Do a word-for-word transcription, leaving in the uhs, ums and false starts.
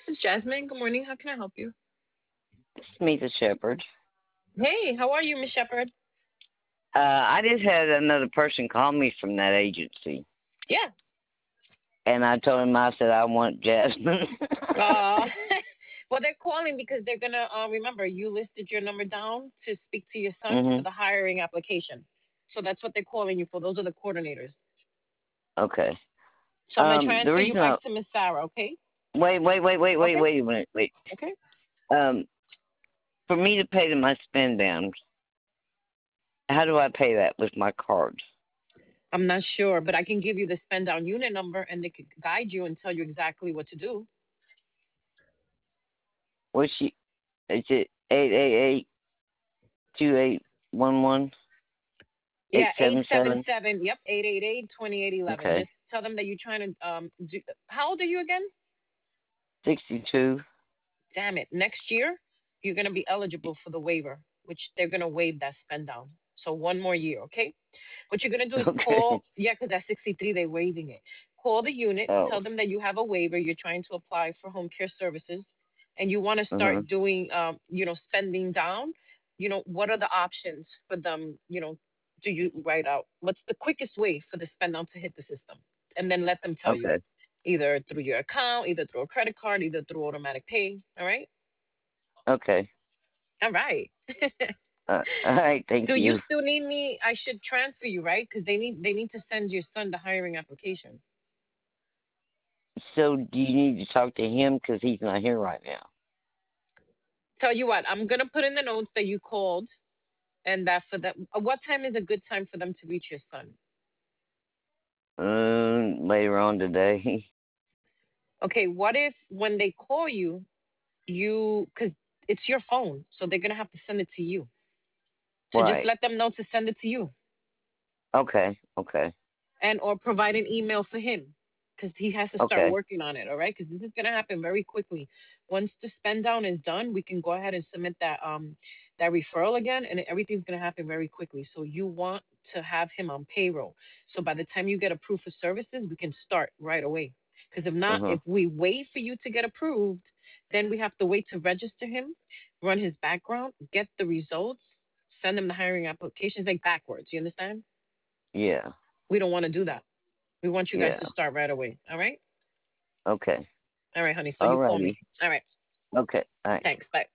This is Jasmine. Good morning. How can I help you? Meet the Shepherd. Hey, how are you, Miss Shepherd? Uh, I just had another person call me from that agency, Yeah. and I told him I said I want Jasmine. Uh, well, they're calling because they're gonna uh, remember you listed your number down to speak to your son for Mhm. the hiring application. So that's what they're calling you for. Those are the coordinators. Okay. So I'm gonna Um, the transfer you reason I back to Miss Sarah. Okay. wait, wait, wait, wait, wait, Okay. wait a minute, wait. Okay. Um, for me to pay to my spend down, how do I pay that with my card? I'm not sure, but I can give you the spend down unit number, and they could guide you and tell you exactly what to do. What's she? Is it eight eight eight two eight one one eight Yeah, seven seven? eight seven seven. Yep, eight eight eight, twenty eight eleven. Okay. Just tell them that you're trying to um do. How old are you again? Sixty two. Damn it. Next year, you're going to be eligible for the waiver, which they're going to waive that spend down. So one more year, okay? What you're going to do is Okay. call, yeah, because at sixty-three, they're waiving it. Call the unit, Oh. tell them that you have a waiver, you're trying to apply for home care services, and you want to Uh huh. start doing, um, you know, spending down. You know, what are the options for them? You know, do you write out what's the quickest way for the spend down to hit the system? And then let them tell you Okay. either through your account, either through a credit card, either through automatic pay. All right. Okay. All right. Uh, all right. Thank Do you you. still need me? I should transfer you, right? Because they need they need to send your son the hiring application. So do you need to talk to him because he's not here right now? Tell you what, I'm gonna put in the notes that you called and that for them. uh, What time is a good time for them to reach your son? Um, later on today. Okay. What if when they call you, you because it's your phone, so they're gonna have to send it to you. So just Right. let them know to send it to you, Okay. Okay. and or provide an email for him because he has to start Okay. working on it. All right, because this is going to happen very quickly. Once the spend down is done, we can go ahead and submit that um that referral again, and everything's going to happen very quickly. So you want to have him on payroll, so by the time you get a proof of services, we can start right away. Because if Uh not, huh. if we wait for you to get approved, then we have to wait to register him, run his background, get the results, send him the hiring applications, like backwards. You understand? Yeah. We don't want to do that. We want you guys Yeah. to start right away. All right? Okay. All right, honey. So you call me. Alrighty. All right. Okay. All right. Thanks. Bye.